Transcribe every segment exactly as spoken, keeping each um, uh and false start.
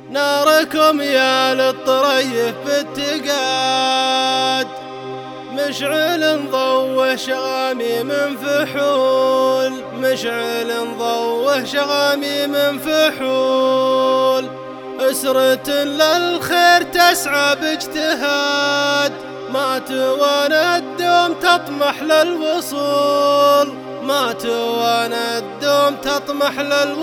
ناركم يا للطريف بالتقاد، مشعل ضوه شغامي من فحول، مشعل ضوه شغامي من فحول. أسرة للخير تسعى باجتهاد، ما توانى الدوم تطمح للوصول، ما توانى الدوم تطمح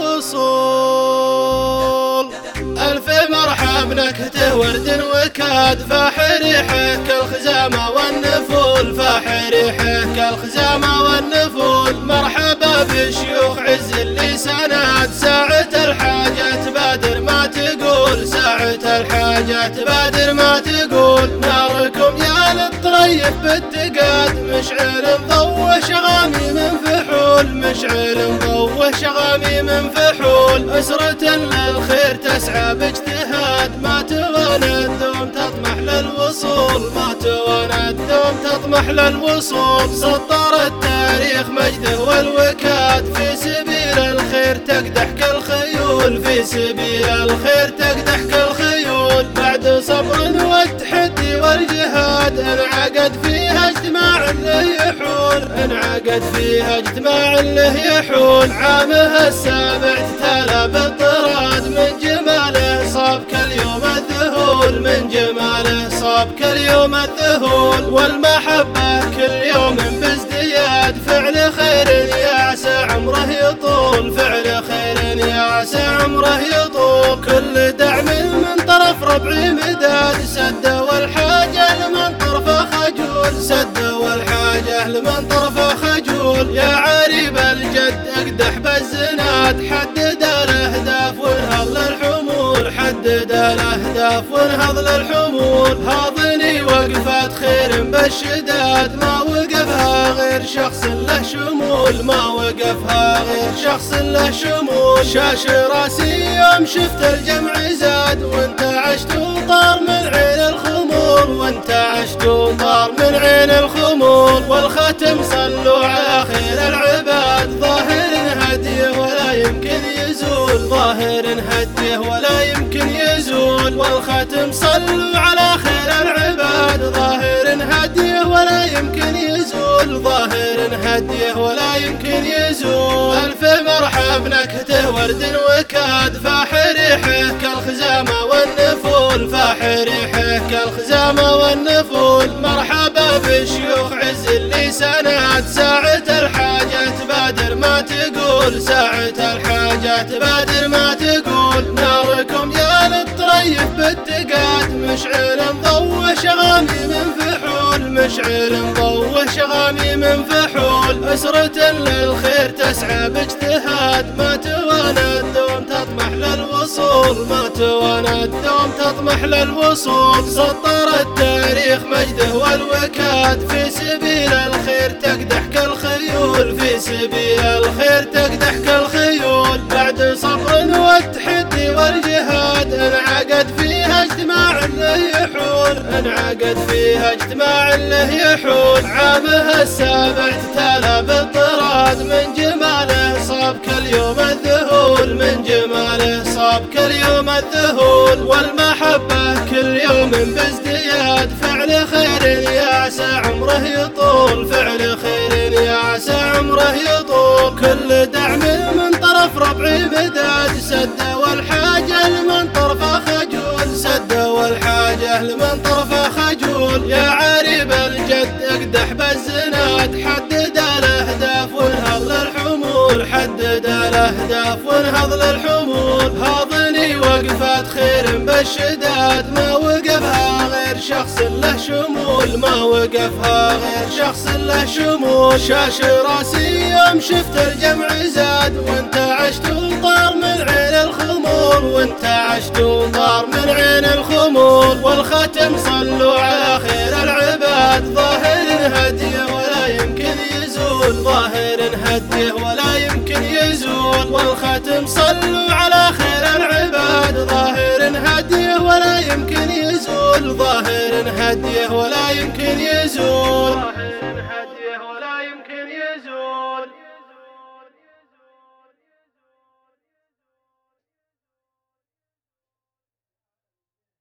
للوصول. ألف مرحب نكهته ورد وكاد، فاح ريحه كالخزامة والنفول، فاح ريحه كالخزامة والنفول. مرحبا بشيوخ عز اللي سند، ساعة الحاجة تبادر ما تقول، ساعة الحاجة تبادر ما تقول. ناركم يا للطريف بالتقاد، مشعل ضوه شغامي من فحول، مشعل ضوه شغامي من فحول. أسرة للخير تسعى باجتهاد، ما توانى الدوم تطمح للوصول، ما توانى الدوم تطمح للوصول. سطر التاريخ مجده والوكاد، في سبيل الخير تقدح كالخيول، في سبيل الخير تقدح كالخيول. بعد صبر والتحدي والجهاد، انعقد فيها اجتماع له يحول، انعقد فيها اجتماع له يحول. عامها السابع تتالى بالطراد، من جماله صاب كاليوم الذهول، من جماله صاب كاليوم الذهول. والمحبة كل يوم بازدياد، فعل خير يا عسى عمره يطول، فعل خير يا عسى عمره يطول. كل دعم من طرف ربعي مداد، سد والحاجة لمن طرفه خجول، سد والحاجة لمن طرفه خجول. يا عريب الجد اقدح بالزناد، حدد الاهداف وانهض للحمول، حدد الاهداف وانهض للحمول. هاضني وقفات خير بالشداد، ما وقفها غير شخص له شمول، ما وقفها غير شخص له شمول. شاش راسي يوم شفت الجمع زاد، وانت عشت وطار من عين الخمول، وانت عشت وطار من عين الخمول. والختم صلوا على خير العباد، ظاهر هديه ولا يمكن يزول، ظاهر هديه ولا يمكن يزول. والختم صلوا على خير العباد، ظاهر هديه ولا يمكن يزول، ظاهر هديه ولا يمكن يزول. ألف مرحب نكهته ورد وكاد، فاح ريحه كالخزامة والنفول، فاح ريحه كالخزامة والنفول. مرحبا بشيوخ عز اللي سند، ساعة الحاجة تبادر ما تقول، ساعة الحاجة تبادر ما تقول. ناركم يا للطريف بالتقاد، مشعل ضوه شغامي من فحول، مشعل ضوه شغامي من فحول. أسرة للخير تسعى باجتهاد، ما توانى الدوم تطمح للوصول، ما توانى الدوم تطمح للوصول. سطر التاريخ مجده والوكاد، في سبيل الخير تقدح كالخيول، في سبيل الخير تقدح كالخيول. بعد صبر والتحدي والجهاد، انعقد فيها اجتماع له يحول، انعقد فيها اجتماع له يحول. عامها السابع تتالى بالطراد، من جماله صاب كاليوم الذهول، من جماله صاب كاليوم الذهول. والمحبة كل يوم بازدياد، فعل خير يا عسى عمره يطول، فعل خير يا عسى عمره يطول. كل دعم من طرف ربعي مداد، سد والحاجة لمن طرفه خجول، سد والحاجة لمن طرفه خجول. يا عريب الجد اقدح بالزناد، حدد الاهداف وانهض للحمول، حدد الاهداف وانهض للحمول. هاضني وقفات خير بالشداد، ما وقفها غير شخص له شمول، ما وقفها غير شخص له شمول. شاش راسي يوم شفت الجمع زاد، وانت عشت وطار من عين الخمول، وانت عشت وطار من عين الخمول. والختم صلوا على خير العباد، ظاهر هديه ولا يمكن يزول، ظاهر هديه ولا يمكن يزول. والختم صلوا على خير العباد، ظاهر هديه ولا يمكن يزول، ظاهر هديه ولا يمكن يزول.